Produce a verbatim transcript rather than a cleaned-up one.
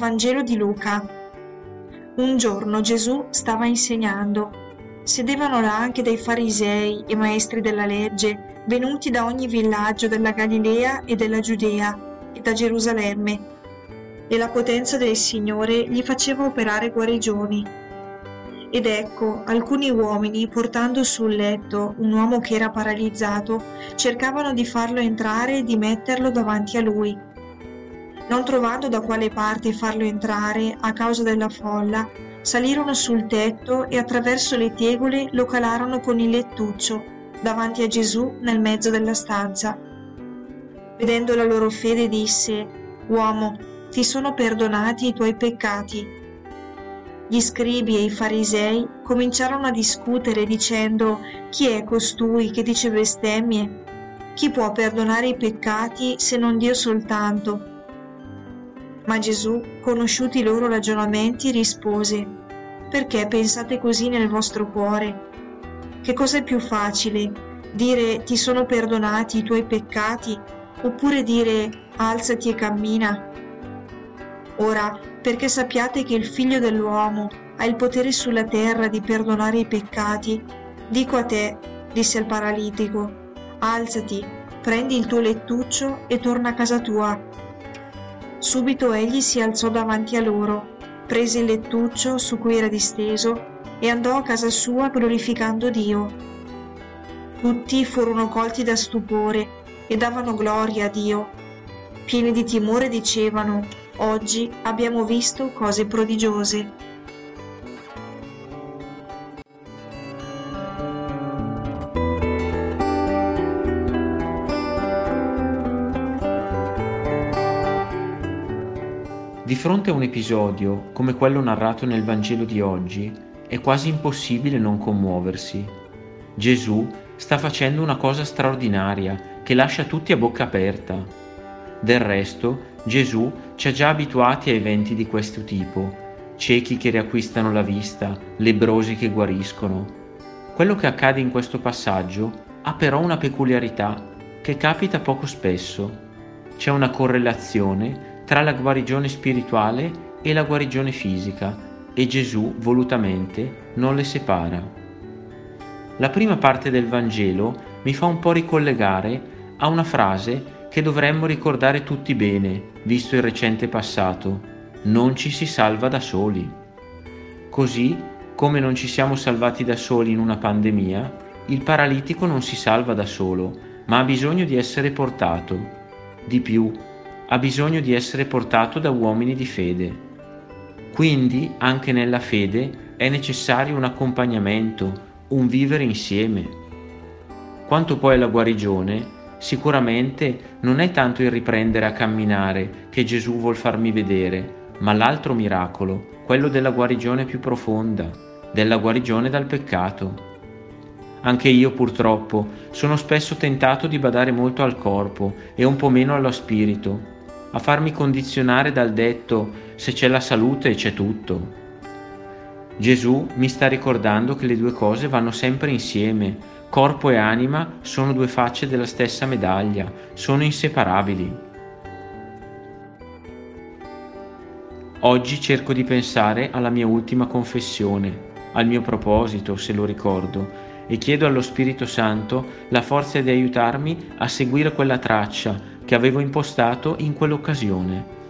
Vangelo di Luca. Un giorno Gesù stava insegnando. Sedevano là anche dei farisei e maestri della legge, venuti da ogni villaggio della Galilea e della Giudea e da Gerusalemme. E la potenza del Signore gli faceva operare guarigioni. Ed ecco, alcuni uomini, portando sul letto un uomo che era paralizzato, cercavano di farlo entrare e di metterlo davanti a lui. Non trovando da quale parte farlo entrare a causa della folla, salirono sul tetto e attraverso le tegole lo calarono con il lettuccio davanti a Gesù nel mezzo della stanza. Vedendo la loro fede disse: «Uomo, ti sono perdonati i tuoi peccati». Gli scribi e i farisei cominciarono a discutere dicendo: «Chi è costui che dice bestemmie? Chi può perdonare i peccati se non Dio soltanto?» Ma Gesù, conosciuti i loro ragionamenti, rispose: «Perché pensate così nel vostro cuore? Che cosa è più facile, dire ti sono perdonati i tuoi peccati, oppure dire alzati e cammina? Ora, perché sappiate che il Figlio dell'uomo ha il potere sulla terra di perdonare i peccati, dico a te», disse al paralitico, «alzati, prendi il tuo lettuccio e torna a casa tua». Subito egli si alzò davanti a loro, prese il lettuccio su cui era disteso e andò a casa sua glorificando Dio. Tutti furono colti da stupore e davano gloria a Dio. Pieni di timore dicevano: «Oggi abbiamo visto cose prodigiose». Di fronte a un episodio come quello narrato nel Vangelo di oggi, è quasi impossibile non commuoversi. Gesù sta facendo una cosa straordinaria che lascia tutti a bocca aperta. Del resto, Gesù ci ha già abituati a eventi di questo tipo: ciechi che riacquistano la vista, lebbrosi che guariscono. Quello che accade in questo passaggio ha però una peculiarità che capita poco spesso. C'è una correlazione tra la guarigione spirituale e la guarigione fisica, e Gesù volutamente non le separa. La prima parte del Vangelo mi fa un po' ricollegare a una frase che dovremmo ricordare tutti bene, visto il recente passato: non ci si salva da soli. Così come non ci siamo salvati da soli in una pandemia, il paralitico non si salva da solo, ma ha bisogno di essere portato. Di più, ha bisogno di essere portato da uomini di fede. Quindi, anche nella fede, è necessario un accompagnamento, un vivere insieme. Quanto poi alla guarigione, sicuramente non è tanto il riprendere a camminare che Gesù vuol farmi vedere, ma l'altro miracolo, quello della guarigione più profonda, della guarigione dal peccato. Anche io, purtroppo, sono spesso tentato di badare molto al corpo e un po' meno allo spirito, a farmi condizionare dal detto: se c'è la salute c'è tutto. Gesù mi sta ricordando che le due cose vanno sempre insieme. Corpo e anima sono due facce della stessa medaglia, sono inseparabili. Oggi cerco di pensare alla mia ultima confessione, al mio proposito, se lo ricordo, e chiedo allo Spirito Santo la forza di aiutarmi a seguire quella traccia che avevo impostato in quell'occasione.